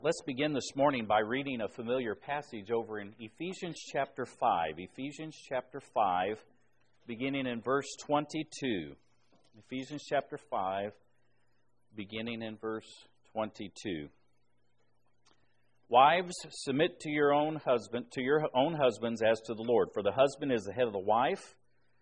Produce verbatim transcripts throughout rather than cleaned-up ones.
Let's begin this morning by reading a familiar passage over in Ephesians chapter five. Ephesians chapter five, beginning in verse twenty-two. Ephesians chapter five, beginning in verse twenty-two. Wives, submit to your own husband, to your own husbands as to the Lord. For the husband is the head of the wife,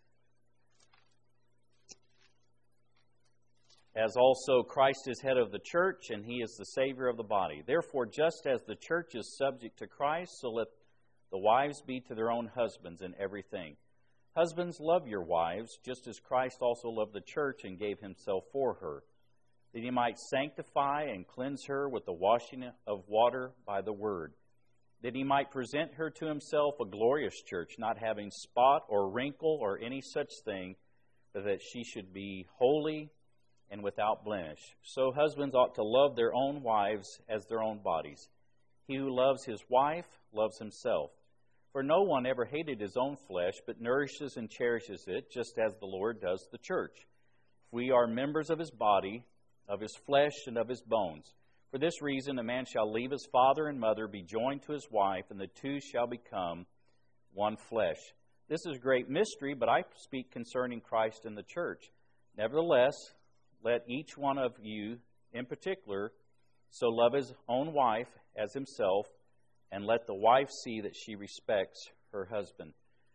as also Christ is head of the church, and he is the Savior of the body. Therefore, just as the church is subject to Christ, so let the wives be to their own husbands in everything. Husbands, love your wives, just as Christ also loved the church and gave himself for her, that he might sanctify and cleanse her with the washing of water by the word, that he might present her to himself a glorious church, not having spot or wrinkle or any such thing, but that she should be holy and without blemish. So husbands ought to love their own wives as their own bodies. He who loves his wife loves himself. For no one ever hated his own flesh, but nourishes and cherishes it, just as the Lord does the church. We are members of his body, of his flesh, and of his bones. For this reason, a man shall leave his father and mother, be joined to his wife, and the two shall become one flesh. This is great mystery, but I speak concerning Christ and the church. Nevertheless, let each one of you, in particular, so love his own wife as himself, and let the wife see that she respects her husband.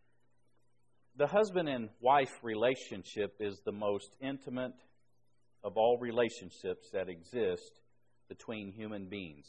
The husband and wife relationship is the most intimate of all relationships that exist between human beings.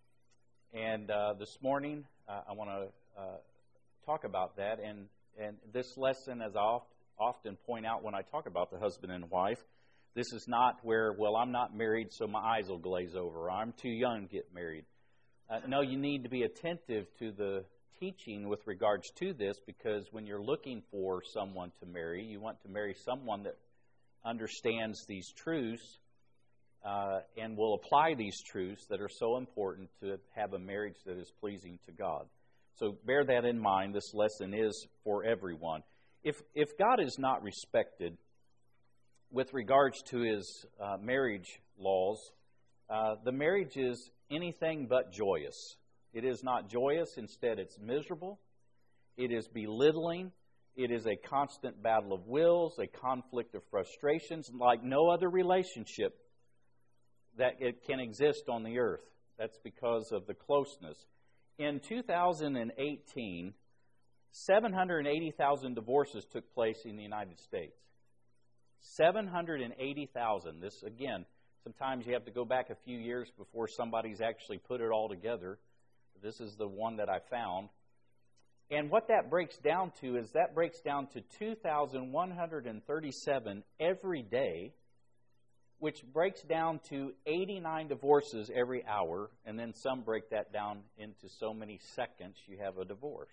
And uh, this morning, uh, I want to uh, talk about that. And, and this lesson, as I oft, often point out when I talk about the husband and wife, this is not where, well, I'm not married, so my eyes will glaze over, or I'm too young to get married. Uh, no, you need to be attentive to the teaching with regards to this, because when you're looking for someone to marry, you want to marry someone that understands these truths uh, and will apply these truths that are so important to have a marriage that is pleasing to God. So bear that in mind. This lesson is for everyone. If if God is not respected with regards to his uh, marriage laws, uh, the marriage is anything but joyous. It is not joyous. Instead, it's miserable. It is belittling. It is a constant battle of wills, a conflict of frustrations, like no other relationship that it can exist on the earth. That's because of the closeness. In two thousand eighteen, seven hundred eighty thousand divorces took place in the United States. seven hundred eighty thousand. This, again, sometimes you have to go back a few years before somebody's actually put it all together. This is the one that I found. And what that breaks down to is that breaks down to two thousand one hundred thirty-seven every day, which breaks down to eighty-nine divorces every hour, and then some break that down into so many seconds you have a divorce.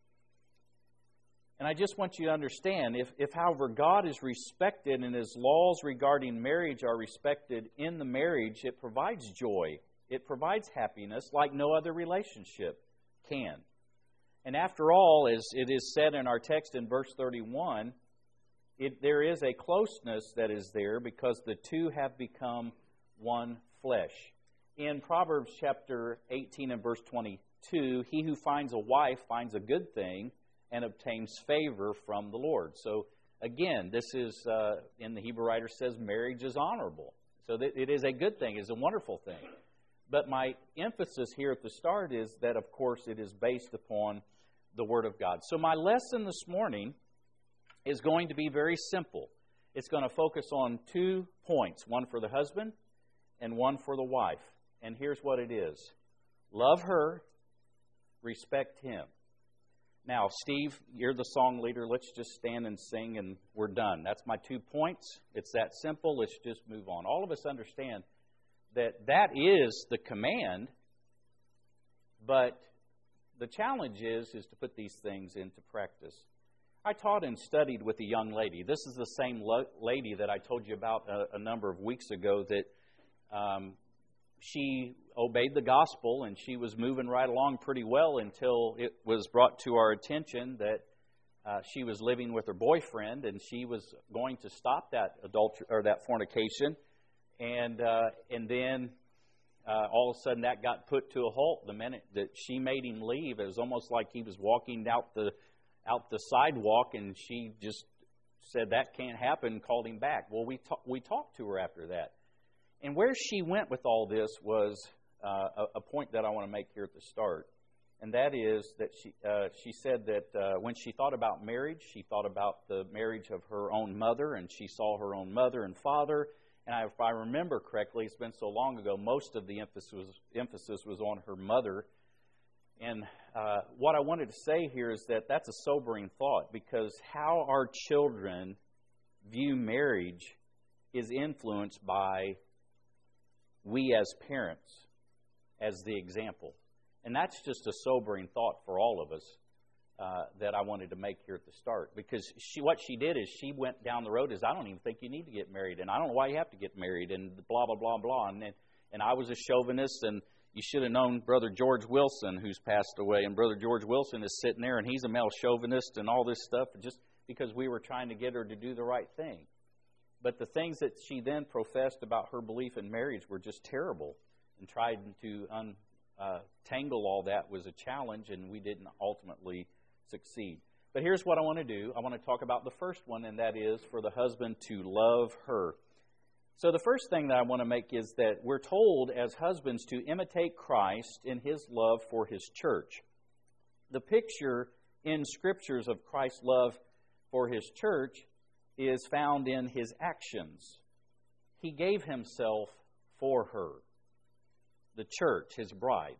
And I just want you to understand, if, if however God is respected and his laws regarding marriage are respected in the marriage, it provides joy. It provides happiness like no other relationship can. And after all, as it is said in our text in verse thirty-one, it, there is a closeness that is there because the two have become one flesh. In Proverbs chapter eighteen and verse twenty-two, he who finds a wife finds a good thing and obtains favor from the Lord. So again, this is, uh, in the Hebrew writer says, marriage is honorable. So that it is a good thing, it's a wonderful thing. But my emphasis here at the start is that, of course, it is based upon the Word of God. So my lesson this morning is going to be very simple. It's going to focus on two points, one for the husband and one for the wife. And here's what it is. Love her, respect him. Now, Steve, you're the song leader. Let's just stand and sing and we're done. That's my two points. It's that simple. Let's just move on. All of us understand that that is the command, but the challenge is, is to put these things into practice. I taught and studied with a young lady. This is the same lo- lady that I told you about a, a number of weeks ago that um, she obeyed the gospel and she was moving right along pretty well until it was brought to our attention that uh, she was living with her boyfriend and she was going to stop that adultery or that fornication. And uh, and then uh, all of a sudden that got put to a halt the minute that she made him leave. It was almost like he was walking out the out the sidewalk, and she just said that can't happen, and called him back. Well, we ta- we talked to her after that, and where she went with all this was uh, a, a point that I want to make here at the start. And that is that she uh, she said that uh, when she thought about marriage, she thought about the marriage of her own mother, and she saw her own mother and father. And I, if I remember correctly, it's been so long ago, most of the emphasis was, emphasis was on her mother. And uh, what I wanted to say here is that that's a sobering thought, because how our children view marriage is influenced by we as parents, as the example. And that's just a sobering thought for all of us uh, that I wanted to make here at the start. Because she, what she did is she went down the road is, I don't even think you need to get married, and I don't know why you have to get married, and blah, blah, blah, blah. And, and I was a chauvinist, and you should have known Brother George Wilson, who's passed away. And Brother George Wilson is sitting there, and he's a male chauvinist and all this stuff, just because we were trying to get her to do the right thing. But the things that she then professed about her belief in marriage were just terrible, and tried to un Uh, tangle all that was a challenge, and we didn't ultimately succeed. But here's what I want to do. I want to talk about the first one, and that is for the husband to love her. So the first thing that I want to make is that we're told as husbands to imitate Christ in His love for His church. The picture in Scriptures of Christ's love for His church is found in His actions. He gave Himself for her, the church, His bride.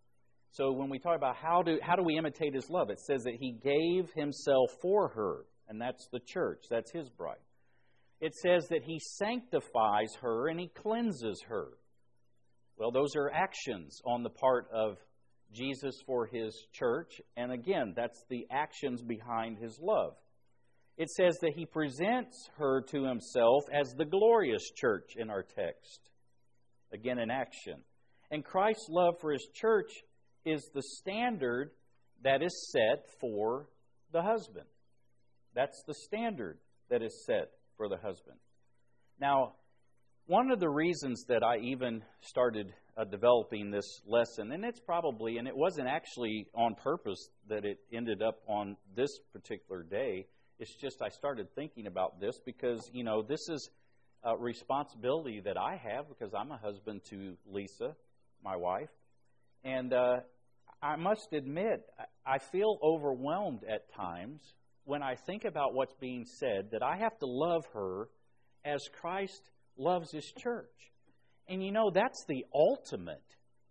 So when we talk about how do how do we imitate His love, it says that He gave Himself for her, and that's the church, that's His bride. It says that He sanctifies her and He cleanses her. Well, those are actions on the part of Jesus for His church, and again, that's the actions behind His love. It says that He presents her to Himself as the glorious church in our text. Again, an action. And Christ's love for His church is the standard that is set for the husband. That's the standard that is set for the husband. Now, one of the reasons that I even started uh, developing this lesson, and it's probably, and it wasn't actually on purpose that it ended up on this particular day, it's just I started thinking about this because, you know, this is a responsibility that I have because I'm a husband to Lisa, my wife. And uh, I must admit, I feel overwhelmed at times when I think about what's being said, that I have to love her as Christ loves His church. And you know, that's the ultimate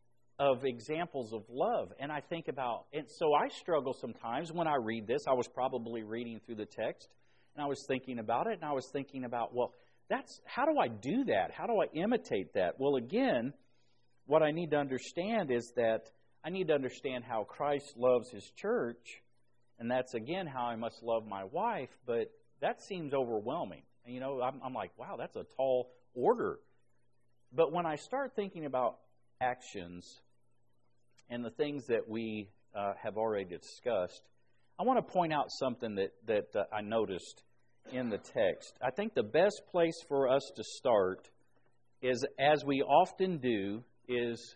of examples of love. And I think about, and so I struggle sometimes when I read this. I was probably reading through the text, and I was thinking about it, and I was thinking about, well, that's how do I do that? How do I imitate that? Well, again, what I need to understand is that I need to understand how Christ loves His church, and that's, again, how I must love my wife, but that seems overwhelming. And, you know, I'm, I'm like, wow, that's a tall order. But when I start thinking about actions and the things that we uh, have already discussed, I want to point out something that, that uh, I noticed in the text. I think the best place for us to start is, as we often do, is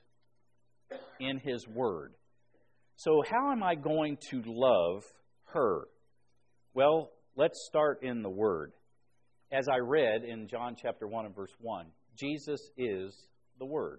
in His Word. So how am I going to love her? Well, let's start in the Word. As I read in John chapter one and verse one, Jesus is the Word.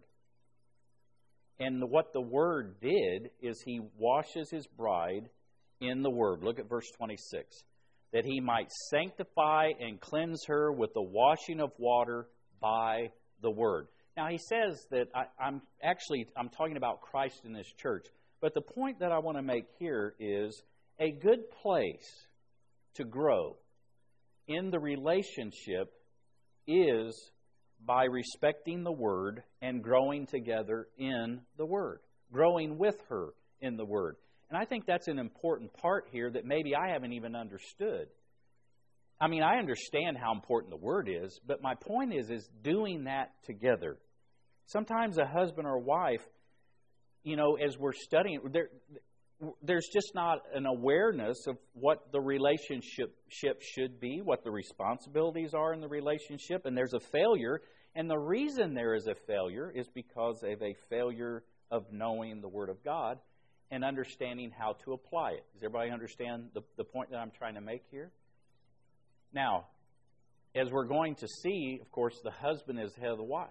And what the Word did is He washes His bride in the Word. Look at verse twenty-six. That He might sanctify and cleanse her with the washing of water by the Word. Now, he says that I, I'm actually, I'm talking about Christ in His church. But the point that I want to make here is a good place to grow in the relationship is by respecting the Word and growing together in the Word. Growing with her in the Word. And I think that's an important part here that maybe I haven't even understood. I mean, I understand how important the Word is, but my point is, is doing that together. Sometimes a husband or wife, you know, as we're studying, there, there's just not an awareness of what the relationship should be, what the responsibilities are in the relationship, and there's a failure And the reason there is a failure is because of a failure of knowing the Word of God and understanding how to apply it. Does everybody understand the, the point that I'm trying to make here? Now, as we're going to see, of course, the husband is the head of the wife.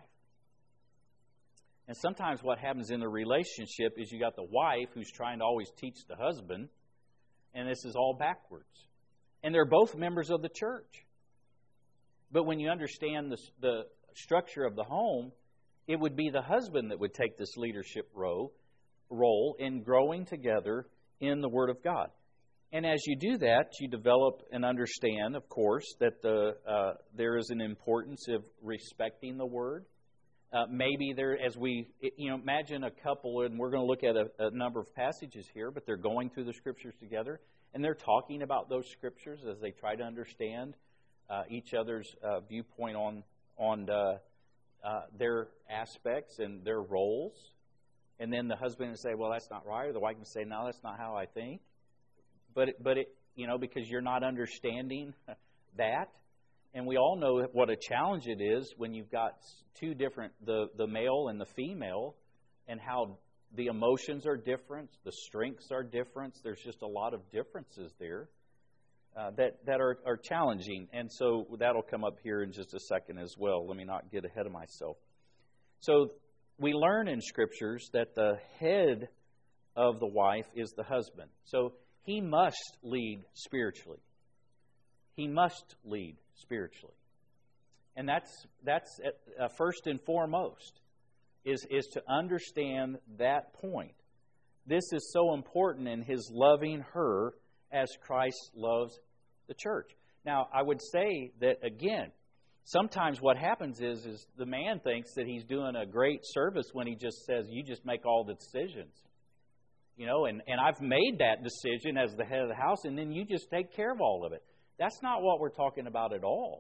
And sometimes what happens in the relationship is you got the wife who's trying to always teach the husband, and this is all backwards. And they're both members of the church. But when you understand the, the structure of the home, it would be the husband that would take this leadership role, role in growing together in the Word of God. And as you do that, you develop and understand, of course, that the uh, there is an importance of respecting the Word. Uh, maybe there, as we, you know, imagine a couple, and we're going to look at a, a number of passages here, but they're going through the Scriptures together, and they're talking about those Scriptures as they try to understand uh, each other's uh, viewpoint on on the, uh, their aspects and their roles. And then the husband would say, well, that's not right. Or the wife would say, no, that's not how I think. But, it, but it, you know, because you're not understanding that. And we all know what a challenge it is when you've got two different, the, the male and the female, and how the emotions are different, the strengths are different. There's just a lot of differences there uh, that, that are, are challenging. And so that'll come up here in just a second as well. Let me not get ahead of myself. So we learn in Scriptures that the head of the wife is the husband. So he must lead spiritually. He must lead spiritually. And that's that's uh, first and foremost, is, is to understand that point. This is so important in his loving her as Christ loves the church. Now, I would say that, again, sometimes what happens is, is the man thinks that he's doing a great service when he just says, you just make all the decisions. You know, and, and I've made that decision as the head of the house, and then you just take care of all of it. That's not what we're talking about at all.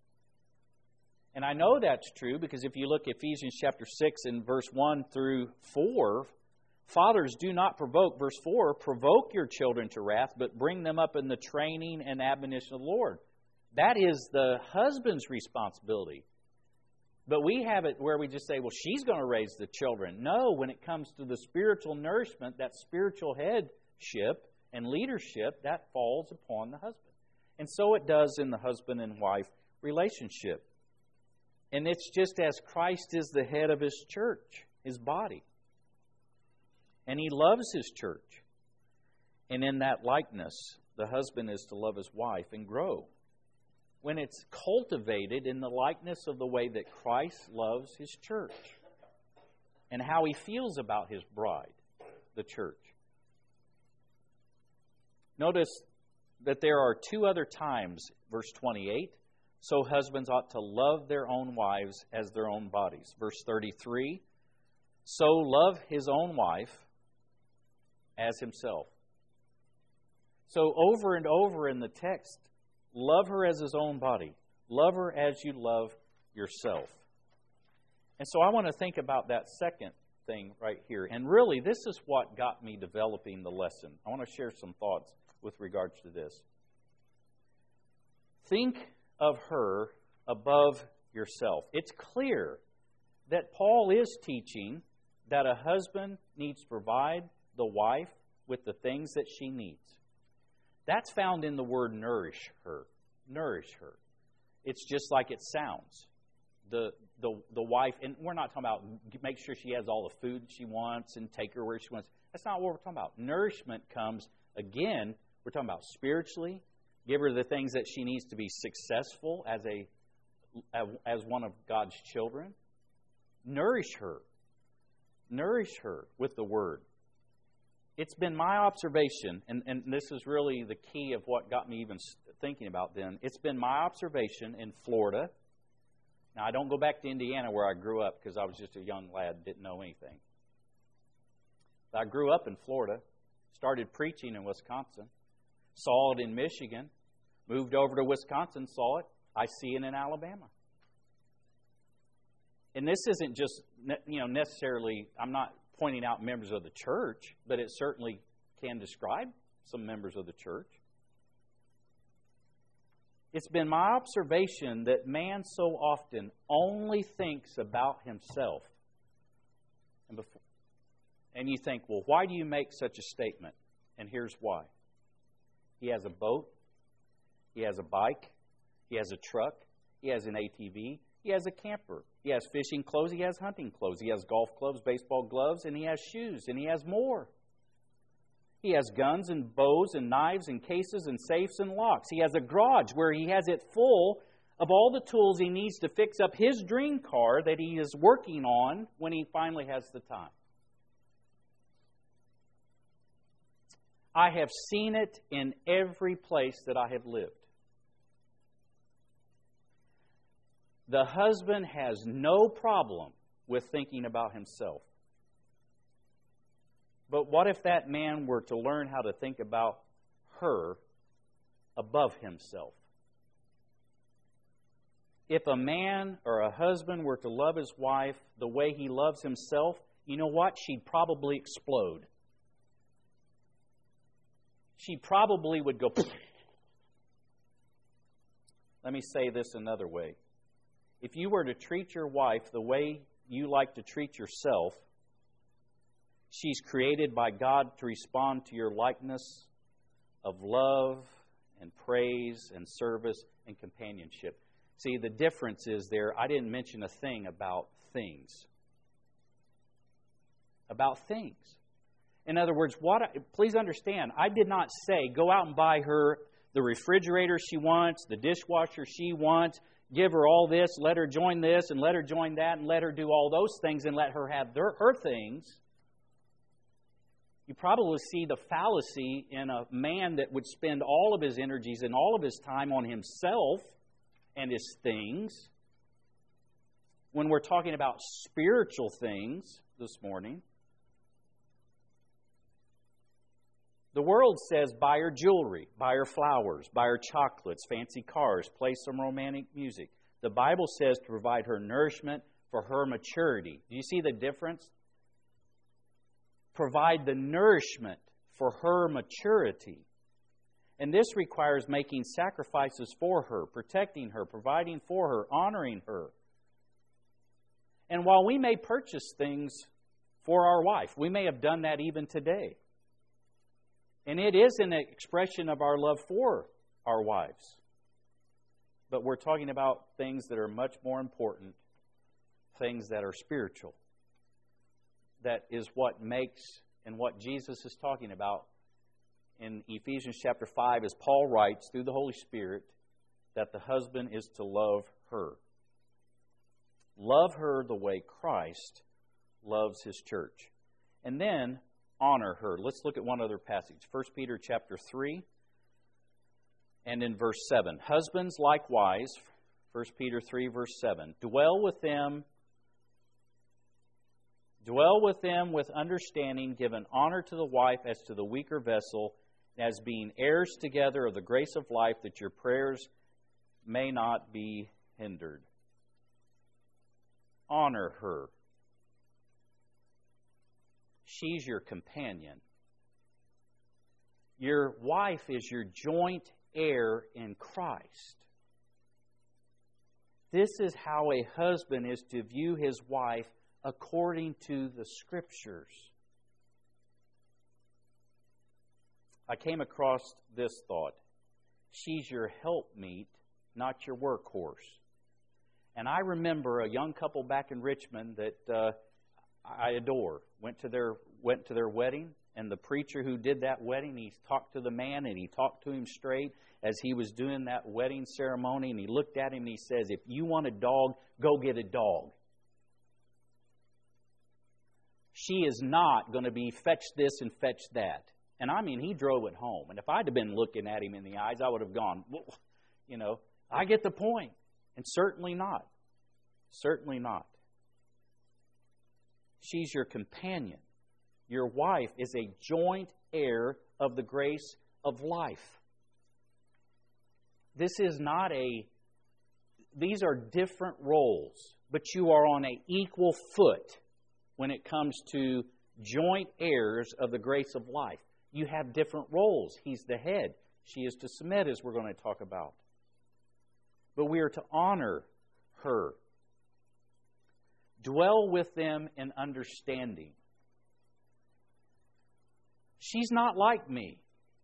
And I know that's true because if you look at Ephesians chapter six and verse one through four, fathers, do not provoke, verse four, provoke your children to wrath, but bring them up in the training and admonition of the Lord. That is the husband's responsibility. But we have it where we just say, well, she's going to raise the children. No, when it comes to the spiritual nourishment, that spiritual headship and leadership, that falls upon the husband. And so it does in the husband and wife relationship. And it's just as Christ is the head of His church, His body. And He loves His church. And in that likeness, the husband is to love his wife and grow. When it's cultivated in the likeness of the way that Christ loves His church and how He feels about His bride, the church. Notice that there are two other times, verse twenty-eight, so husbands ought to love their own wives as their own bodies. Verse thirty-three, so love his own wife as himself. So over and over in the text, love her as his own body. Love her as you love yourself. And so I want to think about that second thing right here. And really, this is what got me developing the lesson. I want to share some thoughts with regards to this. Think of her above yourself. It's clear that Paul is teaching that a husband needs to provide the wife with the things that she needs. That's found in the word nourish her. Nourish her. It's just like it sounds. The, the, the wife, and we're not talking about make sure she has all the food she wants and take her where she wants. That's not what we're talking about. Nourishment comes, again, we're talking about spiritually. Give her the things that she needs to be successful as a as one of God's children. Nourish her. Nourish her with the Word. It's been my observation, and, and this is really the key of what got me even thinking about then. It's been my observation in Florida. Now, I don't go back to Indiana where I grew up because I was just a young lad, didn't know anything. But I grew up in Florida, started preaching in Wisconsin, saw it in Michigan, moved over to Wisconsin, saw it. I see it in Alabama. And this isn't just, you know, necessarily, I'm not pointing out members of the church, but it certainly can describe some members of the church. It's been my observation that man so often only thinks about himself. And, before, and you think, well, why do you make such a statement? And here's why. He has a boat. He has a bike. He has a truck. He has an A T V. He has a camper. He has fishing clothes. He has hunting clothes. He has golf clubs, baseball gloves, and he has shoes, and he has more. He has guns and bows and knives and cases and safes and locks. He has a garage where he has it full of all the tools he needs to fix up his dream car that he is working on when he finally has the time. I have seen it in every place that I have lived. The husband has no problem with thinking about himself. But what if that man were to learn how to think about her above himself? If a man or a husband were to love his wife the way he loves himself, you know what? She'd probably explode. She probably would go... Let me say this another way. If you were to treat your wife the way you like to treat yourself, she's created by God to respond to your likeness of love and praise and service and companionship. See, the difference is there, I didn't mention a thing about things. About things. In other words, what? I, please understand, I did not say go out and buy her the refrigerator she wants, the dishwasher she wants, give her all this, let her join this, and let her join that, and let her do all those things, and let her have their, her things. You probably see the fallacy in a man that would spend all of his energies and all of his time on himself and his things. When we're talking about spiritual things this morning, the world says buy her jewelry, buy her flowers, buy her chocolates, fancy cars, play some romantic music. The Bible says to provide her nourishment for her maturity. Do you see the difference? Provide the nourishment for her maturity. And this requires making sacrifices for her, protecting her, providing for her, honoring her. And while we may purchase things for our wife, we may have done that even today. And it is an expression of our love for our wives. But we're talking about things that are much more important, things that are spiritual. That is what makes, and what Jesus is talking about in Ephesians chapter five, as Paul writes through the Holy Spirit, that the husband is to love her. Love her the way Christ loves His church. And then honor her. Let's look at one other passage. First Peter chapter three and in verse seven. Husbands likewise, First Peter three verse seven, dwell with them Dwell with them with understanding, giving honor to the wife as to the weaker vessel, as being heirs together of the grace of life, that your prayers may not be hindered. Honor her. She's your companion. Your wife is your joint heir in Christ. This is how a husband is to view his wife according to the Scriptures. I came across this thought. She's your helpmeet, not your workhorse. And I remember a young couple back in Richmond that uh, I adore. Went to their went to their wedding, and the preacher who did that wedding, he talked to the man, and he talked to him straight as he was doing that wedding ceremony, and he looked at him and he says, if you want a dog, go get a dog. She is not going to be fetch this and fetch that. And I mean, he drove it home. And if I'd have been looking at him in the eyes, I would have gone, well, you know, I get the point. And certainly not. Certainly not. She's your companion. Your wife is a joint heir of the grace of life. This is not a, these are different roles, but you are on an equal foot when it comes to joint heirs of the grace of life. You have different roles. He's the head. She is to submit, as we're going to talk about. but we are to honor her. Dwell with them in understanding. She's not like me.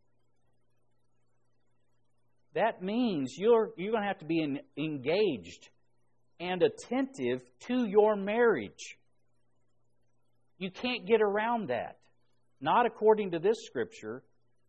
That means you're, you're going to have to be in, engaged and attentive to your marriage. You can't get around that. Not according to this scripture.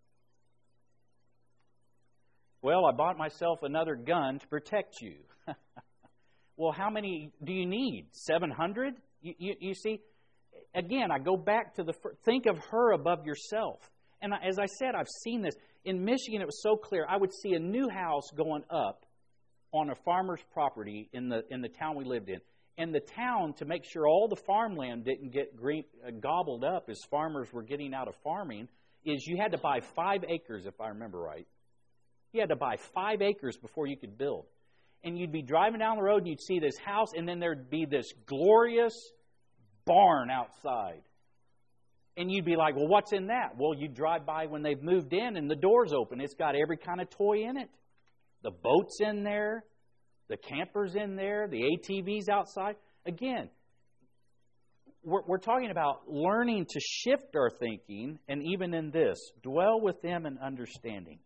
Well, I bought myself another gun to protect you. Well, how many do you need? seven hundred? You, you, you see, again, I go back to the, think of her above yourself. And as I said, I've seen this. In Michigan, it was so clear. I would see a new house going up on a farmer's property in the in the town we lived in. And the town, to make sure all the farmland didn't get green, uh, gobbled up as farmers were getting out of farming, is you had to buy five acres, if I remember right. You had to buy five acres before you could build. And you'd be driving down the road and you'd see this house, and then there'd be this glorious barn outside. And you'd be like, well, what's in that? Well, you drive by when they've moved in and the door's open. It's got every kind of toy in it. The boat's in there. The camper's in there. The A T V's outside. Again, we're, we're talking about learning to shift our thinking, and even in this, dwell with them in understanding.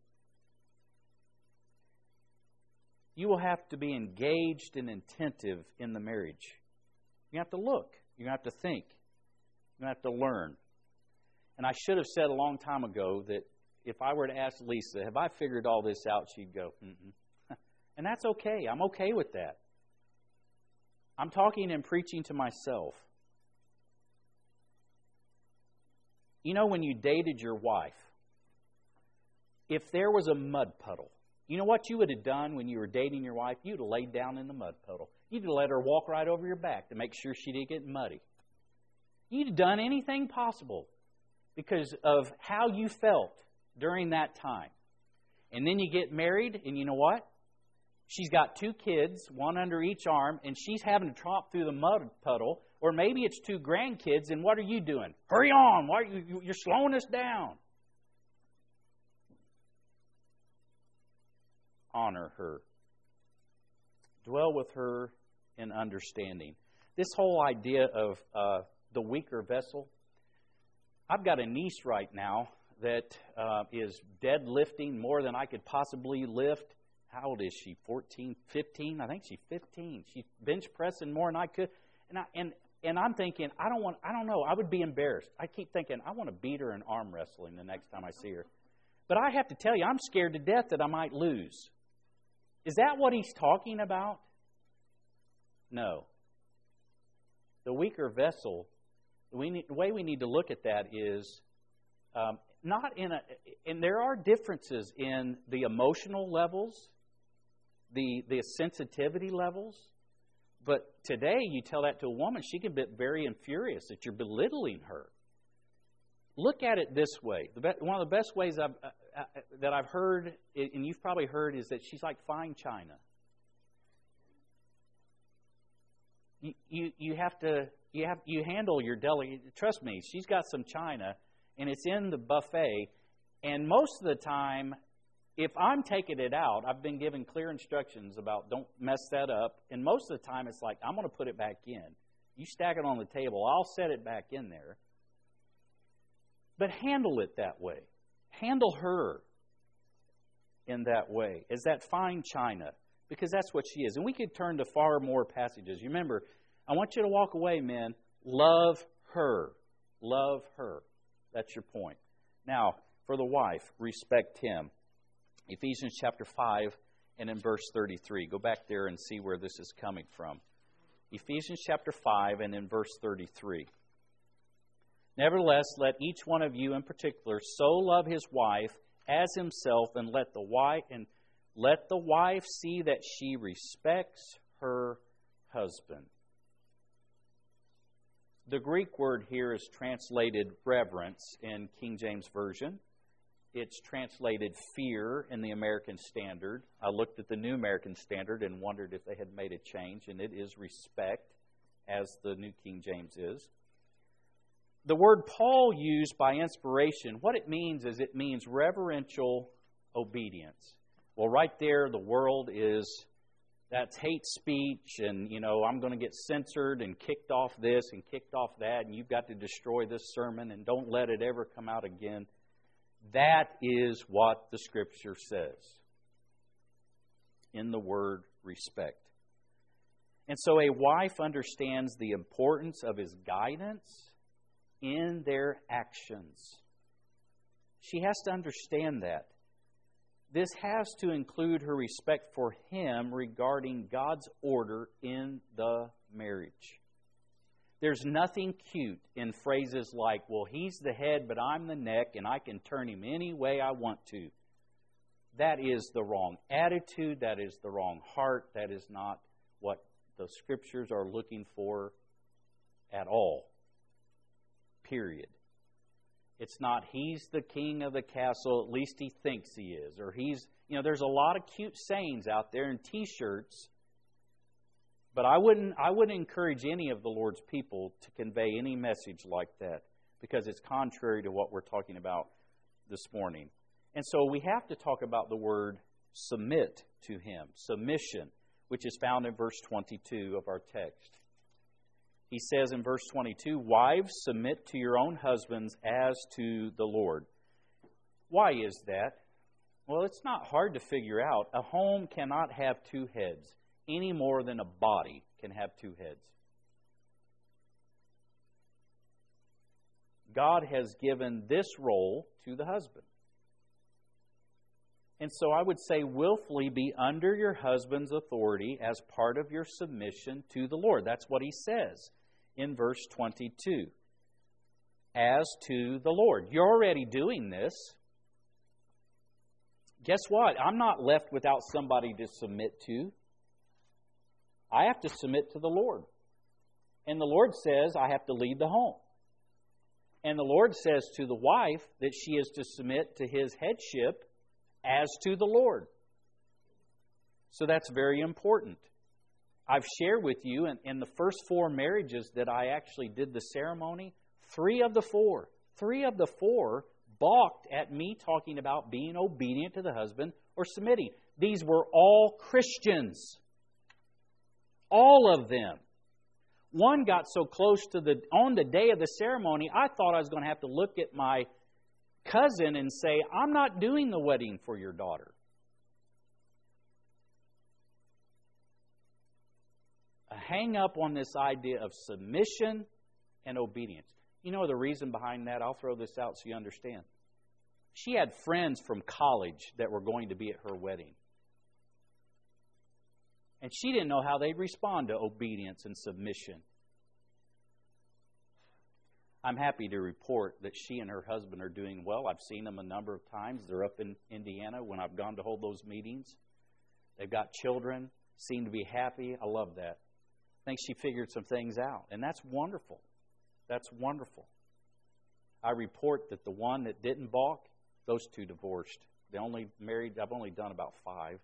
You will have to be engaged and attentive in the marriage. You have to look. You have to think. You have to learn. And I should have said a long time ago that if I were to ask Lisa, have I figured all this out? She'd go, mm-mm. And that's okay. I'm okay with that. I'm talking and preaching to myself. You know, when you dated your wife, if there was a mud puddle, you know what you would have done when you were dating your wife? You'd have laid down in the mud puddle. You'd have let her walk right over your back to make sure she didn't get muddy. You'd have done anything possible because of how you felt during that time. And then you get married, and you know what? She's got two kids, one under each arm, and she's having to tromp through the mud puddle. Or maybe it's two grandkids, and what are you doing? Hurry on! Why are you, you're slowing us down. Honor her. Dwell with her in understanding. This whole idea of uh, the weaker vessel. I've got a niece right now that uh, is deadlifting more than I could possibly lift. How old is she? fourteen, fifteen? I think she's fifteen. She's bench pressing more than I could. And I, and and I'm thinking, I don't want. I don't know. I would be embarrassed. I keep thinking, I want to beat her in arm wrestling the next time I see her. But I have to tell you, I'm scared to death that I might lose. Is that what he's talking about? No. The weaker vessel, we need, the way we need to look at that is um, not in a, and there are differences in the emotional levels, the, the sensitivity levels. But today, you tell that to a woman, she can get very furious that you're belittling her. Look at it this way. The be- one of the best ways I've, uh, uh, that I've heard, and you've probably heard, is that she's like fine china. You, you, you have to you have you handle your deli. Trust me, she's got some china, and it's in the buffet. And most of the time, if I'm taking it out, I've been given clear instructions about don't mess that up. And most of the time, it's like I'm going to put it back in. You stack it on the table, I'll set it back in there. But handle it that way. Handle her in that way, as that fine china, because that's what she is. And we could turn to far more passages. Remember, I want you to walk away, men. Love her. Love her. That's your point. Now, for the wife, respect him. Ephesians chapter five and in verse thirty-three. Go back there and see where this is coming from. Ephesians chapter five and in verse thirty-three. Nevertheless, let each one of you in particular so love his wife as himself, and let the wife and let the wife see that she respects her husband. The Greek word here is translated reverence in King James Version. It's translated fear in the American Standard. I looked at the New American Standard and wondered if they had made a change, and it is respect, as the New King James is. The word Paul used by inspiration, what it means is it means reverential obedience. Well, right there, the world is that's hate speech, and, you know, I'm going to get censored and kicked off this and kicked off that, and you've got to destroy this sermon and don't let it ever come out again. That is what the Scripture says in the word respect. And so a wife understands the importance of his guidance in their actions. She has to understand that. This has to include her respect for him regarding God's order in the marriage. There's nothing cute in phrases like, well, he's the head, but I'm the neck, and I can turn him any way I want to. That is the wrong attitude. That is the wrong heart. That is not what the Scriptures are looking for at all. Period. It's not, he's the king of the castle, at least he thinks he is. Or he's, you know, there's a lot of cute sayings out there and T-shirts. But I wouldn't, I wouldn't encourage any of the Lord's people to convey any message like that, because it's contrary to what we're talking about this morning. And so we have to talk about the word submit to him, submission, which is found in verse twenty-two of our text. He says in verse twenty-two, "Wives, submit to your own husbands as to the Lord." Why is that? Well, it's not hard to figure out. A home cannot have two heads any more than a body can have two heads. God has given this role to the husband. And so I would say willfully be under your husband's authority as part of your submission to the Lord. That's what he says in verse twenty-two. As to the Lord. You're already doing this. Guess what? I'm not left without somebody to submit to. I have to submit to the Lord. And the Lord says I have to lead the home. And the Lord says to the wife that she is to submit to his headship as to the Lord. So that's very important. I've shared with you in, in the first four marriages that I actually did the ceremony, three of the four, three of the four balked at me talking about being obedient to the husband or submitting. These were all Christians. All of them. One got so close to the, on the day of the ceremony, I thought I was going to have to look at my cousin and say, I'm not doing the wedding for your daughter. A hang up on this idea of submission and obedience. You know the reason behind that? I'll throw this out so you understand. She had friends from college that were going to be at her wedding. And she didn't know how they'd respond to obedience and submission. I'm happy to report that she and her husband are doing well. I've seen them a number of times. They're up in Indiana when I've gone to hold those meetings. They've got children, seem to be happy. I love that. I think she figured some things out. And that's wonderful. That's wonderful. I report that the one that didn't balk, those two divorced. They only married, I've only done about five.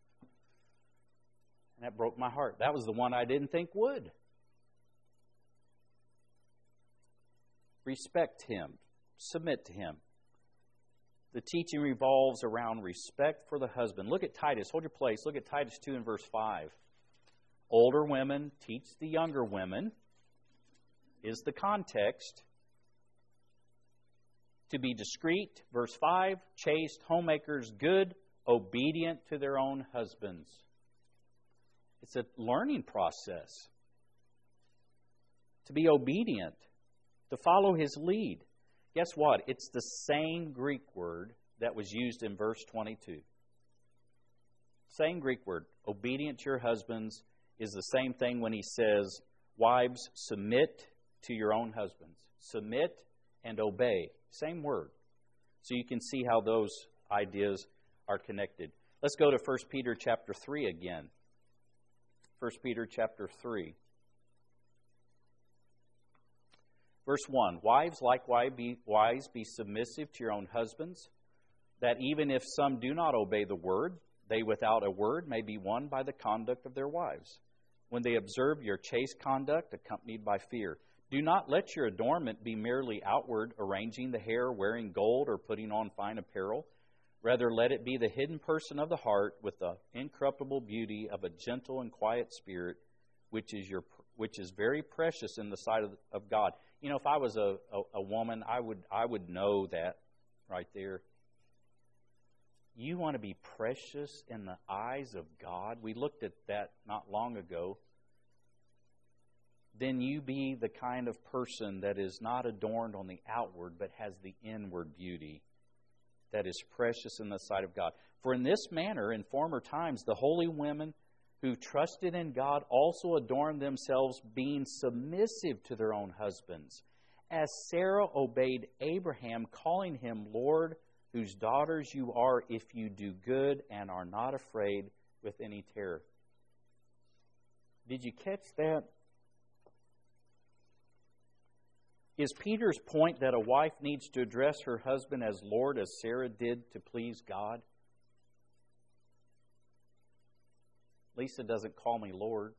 And that broke my heart. That was the one I didn't think would. Respect him. Submit to him. The teaching revolves around respect for the husband. Look at Titus. Hold your place. Look at Titus two and verse five. Older women teach the younger women, is the context. To be discreet, verse five, chaste, homemakers, good, obedient to their own husbands. It's a learning process. To be obedient, to follow his lead. Guess what? It's the same Greek word that was used in verse twenty-two. Same Greek word. Obedient to your husbands is the same thing when he says, wives, submit to your own husbands. Submit and obey. Same word. So you can see how those ideas are connected. Let's go to First Peter chapter three again. First Peter chapter three. Verse one, wives likewise be, wise, be submissive to your own husbands, that even if some do not obey the word, they without a word may be won by the conduct of their wives, when they observe your chaste conduct accompanied by fear. Do not let your adornment be merely outward, arranging the hair, wearing gold, or putting on fine apparel. Rather, let it be the hidden person of the heart with the incorruptible beauty of a gentle and quiet spirit, which is your which is very precious in the sight of, of God. You know, if I was a, a, a woman, I would I would know that right there. You want to be precious in the eyes of God. We looked at that not long ago. Then you be the kind of person that is not adorned on the outward, but has the inward beauty that is precious in the sight of God. For in this manner, in former times, the holy women who trusted in God also adorned themselves, being submissive to their own husbands, as Sarah obeyed Abraham, calling him Lord, whose daughters you are if you do good and are not afraid with any terror. Did you catch that? Is Peter's point that a wife needs to address her husband as Lord, as Sarah did to please God? Lisa doesn't call me Lord.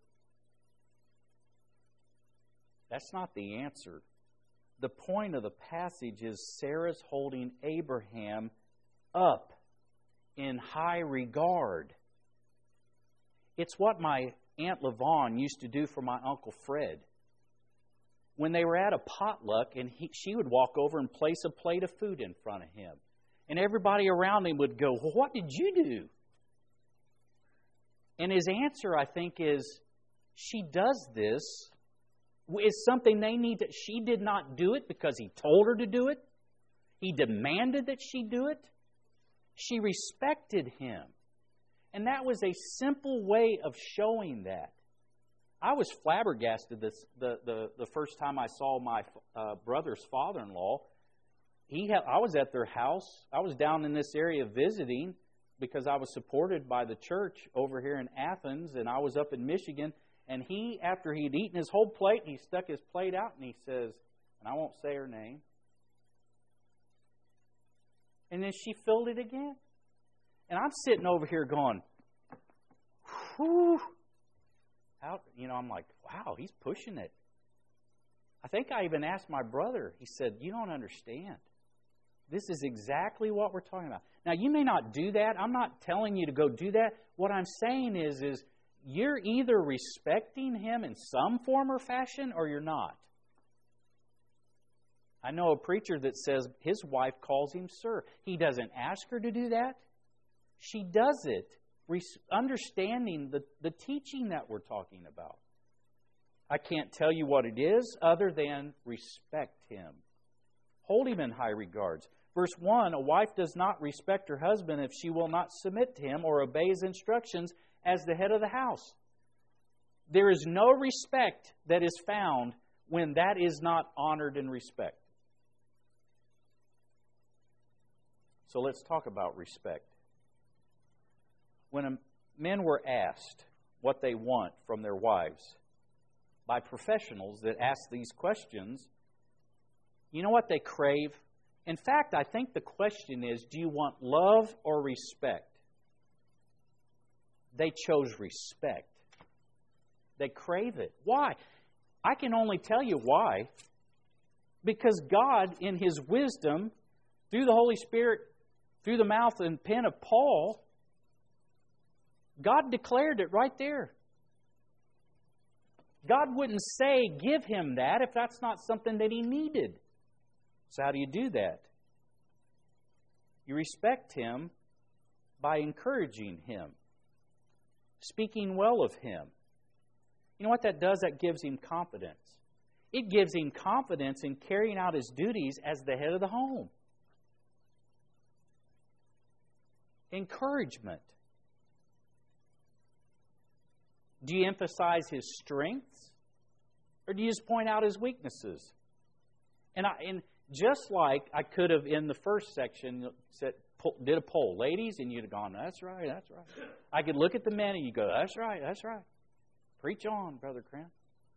That's not the answer. The point of the passage is Sarah's holding Abraham up in high regard. It's what my Aunt Lavon used to do for my Uncle Fred. When they were at a potluck, and he, she would walk over and place a plate of food in front of him. And everybody around him would go, well, what did you do? And his answer, I think, is, she does this. Is something they need to... She did not do it because he told her to do it. He demanded that she do it. She respected him. And that was a simple way of showing that. I was flabbergasted this, the, the, the first time I saw my uh, brother's father-in-law. He had, I was at their house. I was down in this area visiting because I was supported by the church over here in Athens, and I was up in Michigan. And he, after he'd eaten his whole plate, he stuck his plate out and he says, and I won't say her name, and then she filled it again. And I'm sitting over here going, whew. Out, you know, I'm like, wow, he's pushing it. I think I even asked my brother. He said, you don't understand. This is exactly what we're talking about. Now, you may not do that. I'm not telling you to go do that. What I'm saying is, is you're either respecting him in some form or fashion or you're not. I know a preacher that says his wife calls him sir. He doesn't ask her to do that. She does it. Understanding the, the teaching that we're talking about. I can't tell you what it is other than respect him. Hold him in high regards. Verse one, a wife does not respect her husband if she will not submit to him or obey his instructions as the head of the house. There is no respect that is found when that is not honored and respected. So let's talk about respect. When men were asked what they want from their wives by professionals that ask these questions, you know what they crave? In fact, I think the question is, do you want love or respect? They chose respect. They crave it. Why? I can only tell you why. Because God, in His wisdom, through the Holy Spirit, through the mouth and pen of Paul, God declared it right there. God wouldn't say, give him that if that's not something that he needed. So how do you do that? You respect him by encouraging him, speaking well of him. You know what that does? That gives him confidence. It gives him confidence in carrying out his duties as the head of the home. Encouragement. Do you emphasize his strengths? Or do you just point out his weaknesses? And, I, and just like I could have in the first section said, did a poll. Ladies, and you'd have gone, that's right, that's right. I could look at the men and you go, that's right, that's right. Preach on, Brother Krant.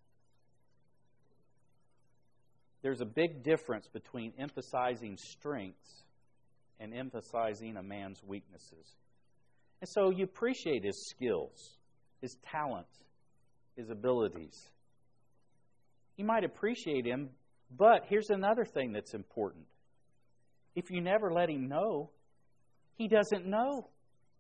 There's a big difference between emphasizing strengths and emphasizing a man's weaknesses. And so you appreciate his skills, his talent, his abilities. You might appreciate him, but here's another thing that's important. If you never let him know, He doesn't know.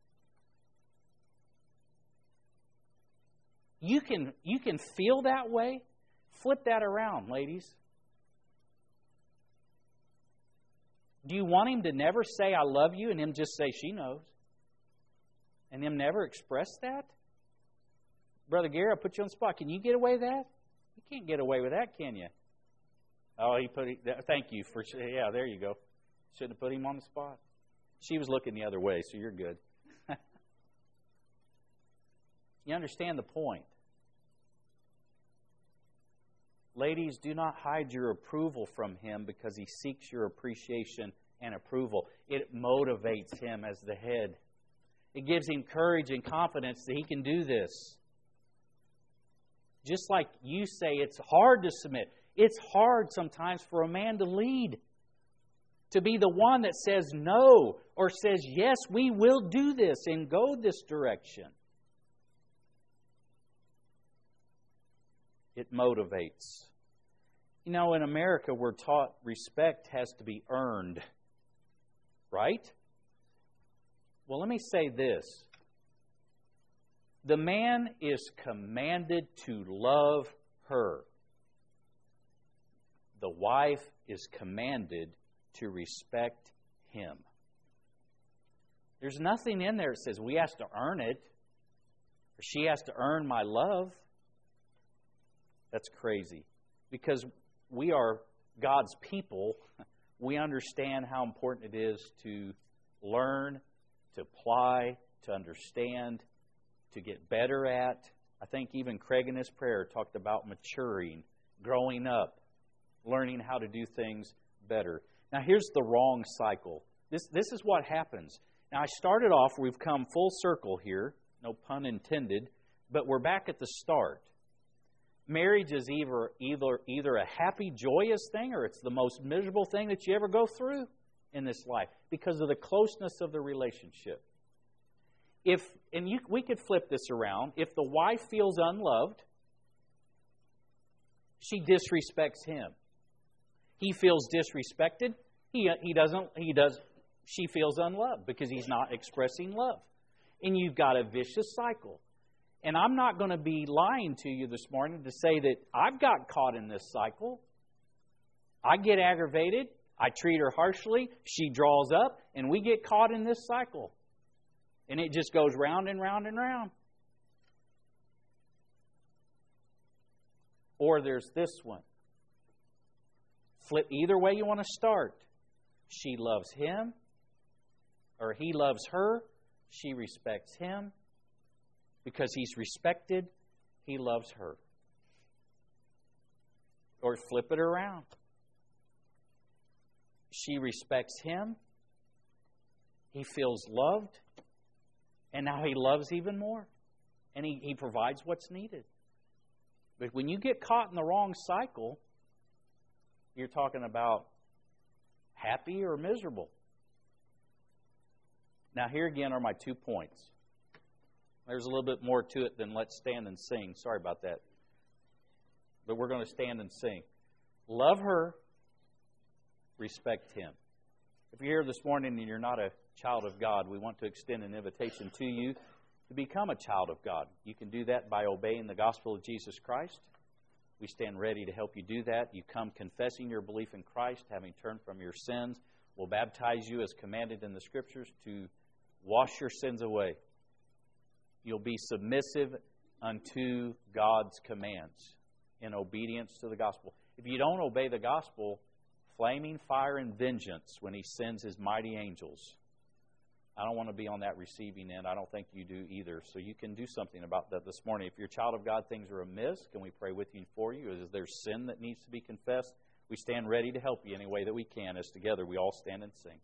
You can, you can feel that way. Flip that around, ladies. Do you want him to never say, I love you, and him just say, she knows? And him never express that? Brother Gary, I put you on the spot. Can you get away with that? You can't get away with that, can you? Oh, he put it, thank you for, yeah, there you go. Shouldn't have put him on the spot. She was looking the other way, so you're good. You understand the point. Ladies, do not hide your approval from him because he seeks your appreciation and approval. It motivates him as the head. It gives him courage and confidence that he can do this. Just like you say, it's hard to submit. It's hard sometimes for a man to lead. To be the one that says no or says, yes, we will do this and go this direction. It motivates. You know, in America, we're taught respect has to be earned. Right? Well, let me say this. The man is commanded to love her. The wife is commanded to respect him. There's nothing in there that says we have to earn it, or she has to earn my love. That's crazy. Because we are God's people, we understand how important it is to learn, to apply, to understand, to get better at. I think even Craig in his prayer talked about maturing, growing up, learning how to do things better. Now here's the wrong cycle. This, this is what happens. Now I started off, we've come full circle here, no pun intended, but we're back at the start. Marriage is either, either, either a happy, joyous thing or it's the most miserable thing that you ever go through in this life because of the closeness of the relationship. If, and you, we could flip this around. If the wife feels unloved, she disrespects him. He feels disrespected. He, he doesn't, he does, she feels unloved because he's not expressing love. And you've got a vicious cycle. And I'm not going to be lying to you this morning to say that I've got caught in this cycle. I get aggravated. I treat her harshly. She draws up. And we get caught in this cycle. And it just goes round and round and round. Or there's this one. Flip either way you want to start. She loves him. Or he loves her. She respects him. Because he's respected, he loves her. Or flip it around. She respects him. He feels loved. And now he loves even more. And he, he provides what's needed. But when you get caught in the wrong cycle, you're talking about happy or miserable. Now here again are my two points. There's a little bit more to it than let's stand and sing. Sorry about that. But we're going to stand and sing. Love her. Respect him. If you're here this morning and you're not a child of God, we want to extend an invitation to you to become a child of God. You can do that by obeying the gospel of Jesus Christ. We stand ready to help you do that. You come confessing your belief in Christ, having turned from your sins. We'll baptize you as commanded in the Scriptures to wash your sins away. You'll be submissive unto God's commands in obedience to the gospel. If you don't obey the gospel, flaming fire and vengeance when he sends his mighty angels. I don't want to be on that receiving end. I don't think you do either. So you can do something about that this morning. If you're a child of God, things are amiss. Can we pray with you and for you? Is there sin that needs to be confessed? We stand ready to help you any way that we can as together we all stand and sing.